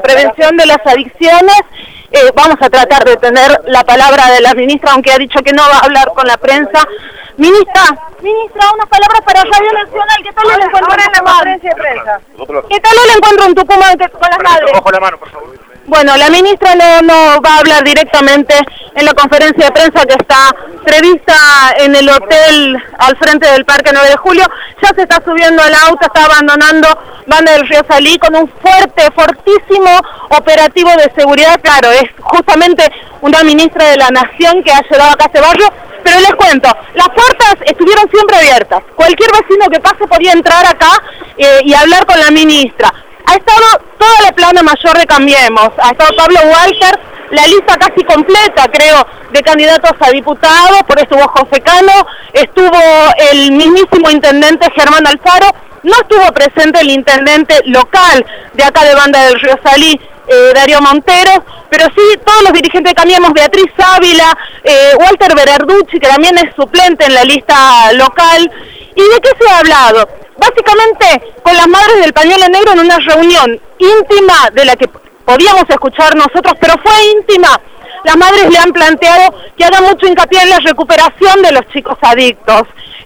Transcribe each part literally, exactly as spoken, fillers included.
prevención de las adicciones. Eh, vamos a tratar de tener la palabra de la ministra, aunque ha dicho que no va a hablar con la prensa. Ministra, ministra, unas palabras para Radio Nacional. ¿Qué tal el encuentro en la conferencia de prensa? ¿Qué tal el encuentro en Tucumán con las madres? Ojo la mano, por favor. Bueno, la ministra no, no va a hablar directamente en la conferencia de prensa que está prevista en el hotel al frente del Parque nueve de julio. Ya se está subiendo al auto, está abandonando Banda del Río Salí con un fuerte, fortísimo operativo de seguridad. Claro, es justamente una ministra de la Nación que ha llegado acá a este barrio. Pero les cuento, las puertas estuvieron siempre abiertas. Cualquier vecino que pase podía entrar acá eh, y hablar con la ministra. Ha estado toda la plana mayor de Cambiemos, ha estado Pablo Walter, la lista casi completa, creo, de candidatos a diputados, por eso estuvo José Cano, estuvo el mismísimo intendente Germán Alfaro, no estuvo presente el intendente local de acá de Banda del Río Salí, eh, Darío Montero, pero sí todos los dirigentes de Cambiemos, Beatriz Ávila, eh, Walter Berarducci, que también es suplente en la lista local. ¿Y de qué se ha hablado? Básicamente con las madres del pañuelo negro en una reunión íntima de la que podíamos escuchar nosotros, pero fue íntima. Las madres le han planteado que haga mucho hincapié en la recuperación de los chicos adictos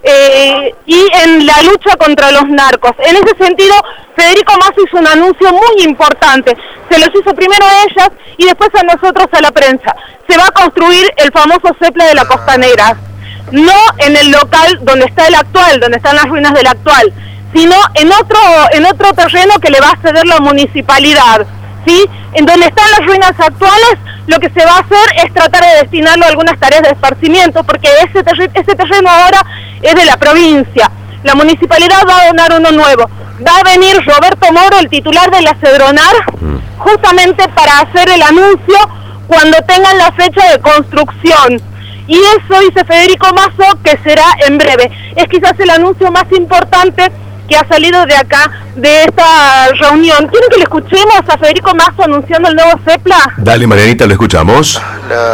eh, y en la lucha contra los narcos. En ese sentido, Federico Massa hizo un anuncio muy importante. Se los hizo primero a ellas y después a nosotros, a la prensa. Se va a construir el famoso CEPLA de la Costanera. No en el local donde está el actual, donde están las ruinas del actual, sino en otro, en otro terreno que le va a ceder la municipalidad, ¿sí? En donde están las ruinas actuales, lo que se va a hacer es tratar de destinarlo a algunas tareas de esparcimiento, porque ese, terreno, ese terreno ahora es de la provincia. La municipalidad va a donar uno nuevo. Va a venir Roberto Moro, el titular de la Cedronar, justamente para hacer el anuncio cuando tengan la fecha de construcción. Y eso dice Federico Massa que será en breve. Es quizás el anuncio más importante que ha salido de acá, de esta reunión. ¿Quieren que le escuchemos a Federico Massa anunciando el nuevo CEPLA? Dale, Marianita, lo escuchamos.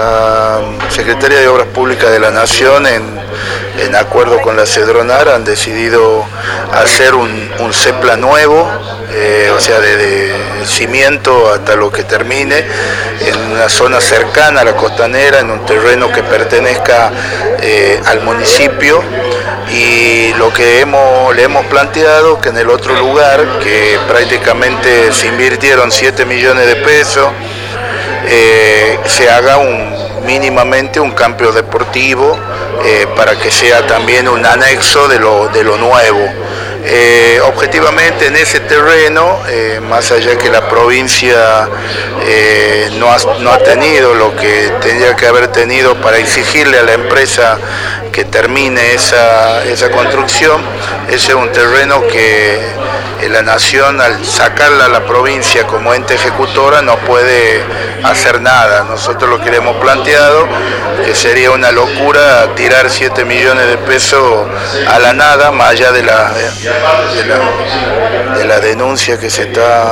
La Secretaría de Obras Públicas de la Nación, en, en acuerdo con la Cedronar, han decidido hacer un, un CEPLA nuevo, eh, o sea, desde el cimiento hasta lo que termine, en una zona cercana a la Costanera, en un terreno que pertenezca eh, al municipio. Y lo que hemos, le hemos planteado que en el otro lugar, que prácticamente se invirtieron siete millones de pesos, eh, se haga un, mínimamente un campo deportivo eh, para que sea también un anexo de lo, de lo nuevo. Eh, objetivamente en ese terreno, eh, más allá que la provincia eh, no, ha, no ha tenido lo que tendría que haber tenido para exigirle a la empresa que termine esa, esa construcción, ese es un terreno que la Nación, al sacarla a la provincia como ente ejecutora, no puede hacer nada. Nosotros lo que le hemos planteado, que sería una locura tirar siete millones de pesos a la nada, más allá de la, de la, de la denuncia que se está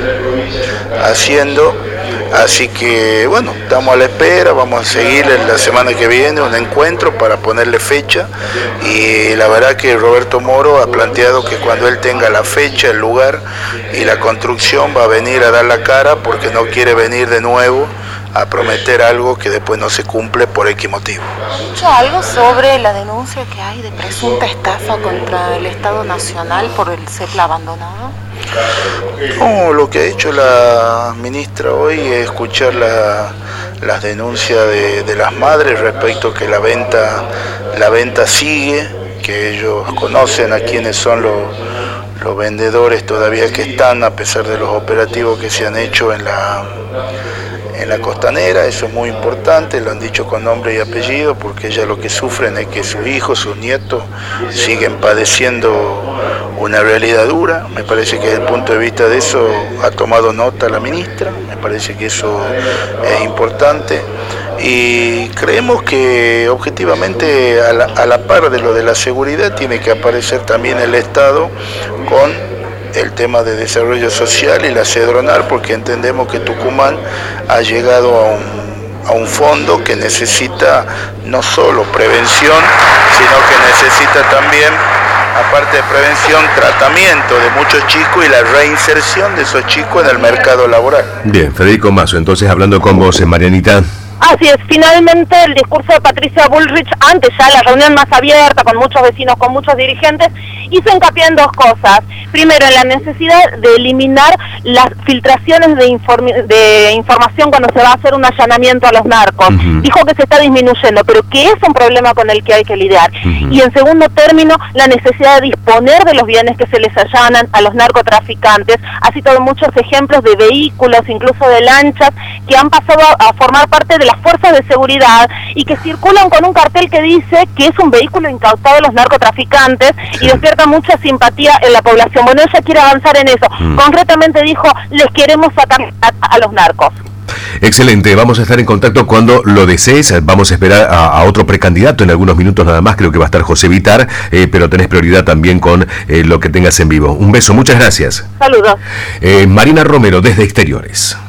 haciendo. Así que bueno, estamos a la espera, vamos a seguir la semana que viene un encuentro para ponerle fecha, y la verdad que Roberto Moro ha planteado que cuando él tenga la fecha, el lugar y la construcción, va a venir a dar la cara, porque no quiere venir de nuevo a prometer algo que después no se cumple por X motivo. ¿Ha dicho algo sobre la denuncia que hay de presunta estafa contra el Estado Nacional por el CEPLA abandonado? No, lo que ha hecho la ministra hoy es escuchar la, las denuncias de, de las madres respecto a que la venta, la venta sigue, que ellos conocen a quiénes son los, los vendedores todavía que están, a pesar de los operativos que se han hecho en la... en la Costanera. Eso es muy importante, lo han dicho con nombre y apellido, porque ellas lo que sufren es que sus hijos, sus nietos siguen padeciendo una realidad dura. Me parece que desde el punto de vista de eso ha tomado nota la ministra, me parece que eso es importante, y creemos que objetivamente a la, a la par de lo de la seguridad tiene que aparecer también el Estado con el tema de desarrollo social y la Cedronar, porque entendemos que Tucumán ha llegado a un, a un fondo que necesita no solo prevención, sino que necesita también aparte de prevención, tratamiento de muchos chicos y la reinserción de esos chicos en el mercado laboral. Bien, Federico Mazo, entonces hablando con vos, Marianita. Así es, finalmente el discurso de Patricia Bullrich, antes ya la reunión más abierta, con muchos vecinos, con muchos dirigentes, hizo hincapié en dos cosas. Primero, en la necesidad de eliminar las filtraciones de, inform- de información cuando se va a hacer un allanamiento a los narcos. Uh-huh. Dijo que se está disminuyendo, pero que es un problema con el que hay que lidiar. Uh-huh. Y en segundo término, la necesidad de disponer de los bienes que se les allanan a los narcotraficantes. Ha citado muchos ejemplos de vehículos, incluso de lanchas, que han pasado a formar parte de las fuerzas de seguridad y que circulan con un cartel que dice que es un vehículo incautado de los narcotraficantes, sí, y despierta mucha simpatía en la población. Bueno, ella quiere avanzar en eso. Mm. Concretamente dijo, les queremos sacar a, a los narcos. Excelente, vamos a estar en contacto cuando lo desees. Vamos a esperar a, a otro precandidato en algunos minutos nada más, creo que va a estar José Vitar, eh, pero tenés prioridad también con eh, lo que tengas en vivo. Un beso, muchas gracias. Saludos. Eh, Marina Romero desde Exteriores.